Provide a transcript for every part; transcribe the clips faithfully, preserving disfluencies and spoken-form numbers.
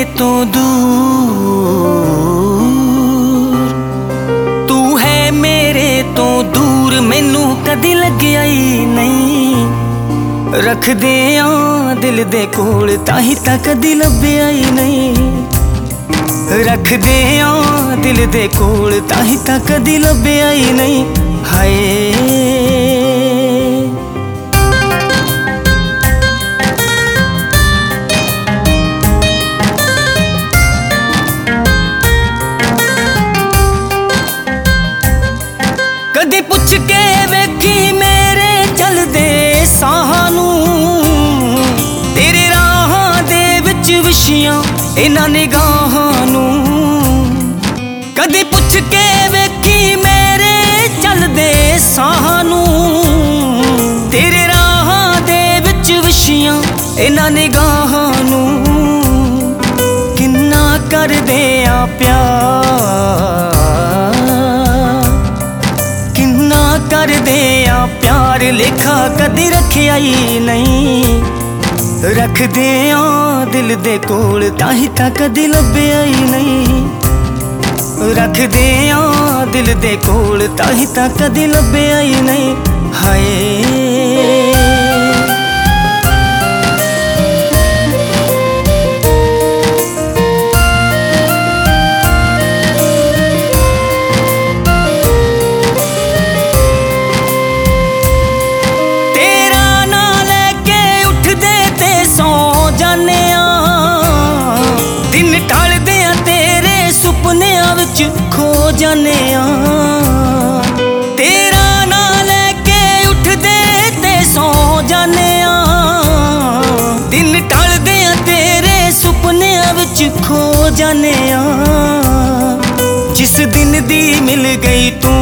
तो दूर, तू है मेरे तो दूर, मैनू कदी लग्या ही नहीं। रख दे आ दिल दे कोल ताही तां कदी लभ्या ही नहीं। रख दे आ दिल दे कोल ताही तां कदी लभ्या ही नहीं। हाय कदी पुछ के वेखी मेरे चलदे साहां नूं, तेरे राहां दे विच विछियां इन्हां निगाहां नूं। कदी पुछ के वेखी मेरे चलदे साहां नूं, तेरे राहां दे विच विछियां इन्हां निगाहां नूं। किन्ना करदे आ प्यार, करदे आ प्यार, लेखा कदी रखिया ही नहीं। रख दे आ दिल दे कोल ताही तां कदी लभ्या ही नहीं। रख दे आ दिल दे कोल ताही तां कदी लभ्या ही नहीं। हाय खो जाने आ, तेरा नाम लेके उठदे ते सौ जाने आ। दिन टलदे आ तेरे सुपनियां विच खो जाने आ। जिस दिन दी मिल गई तू,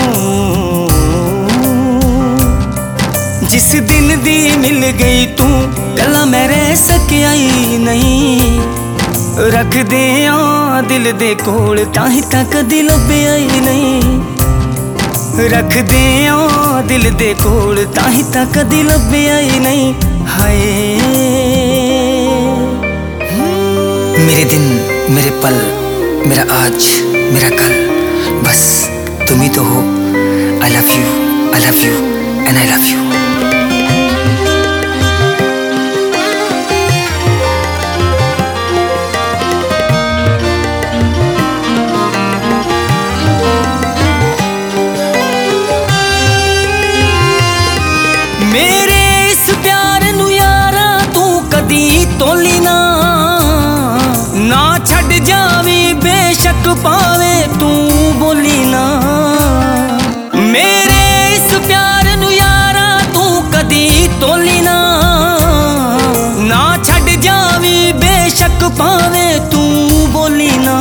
जिस दिन दी मिल गई तू, गला मैं रह सकिया ही नहीं। रख दे आ दिल दे कोल ताही तां कदी लभ्या ही नहीं। रख दे आ दिल दे कोल ताही तां कदी लभ्या ही नहीं। हाय मेरे दिन मेरे पल, मेरा आज मेरा कल, बस तुम ही तो हो। I love you, I love you and I love you. मेरे इस प्यार नू यारा तू कदी तोली ना, ना छड़ जावी बेशक पावे तू बोली ना। मेरे इस प्यार नू यारा तू कदी तोली ना, ना छड़ जावी बेशक पावे तू बोली ना।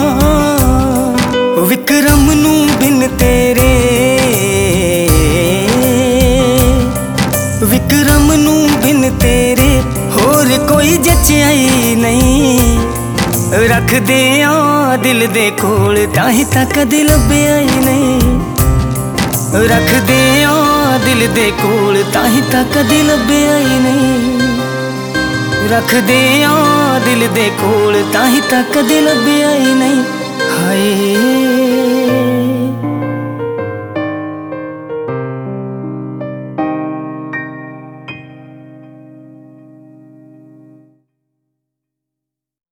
विक्रम नू बिन तेरे, विक्रम नू बिन तेरे होर कोई जचिया ही नहीं। रख दे आ दिल दे कोल ताही तां कदी लभ्या ही नहीं। रख दे आ दिल दे कोल ताही तां कदी लभ्या ही नहीं। रख दे आ दिल दे कोल ताही तां कदी लभ्या ही नहीं। हाय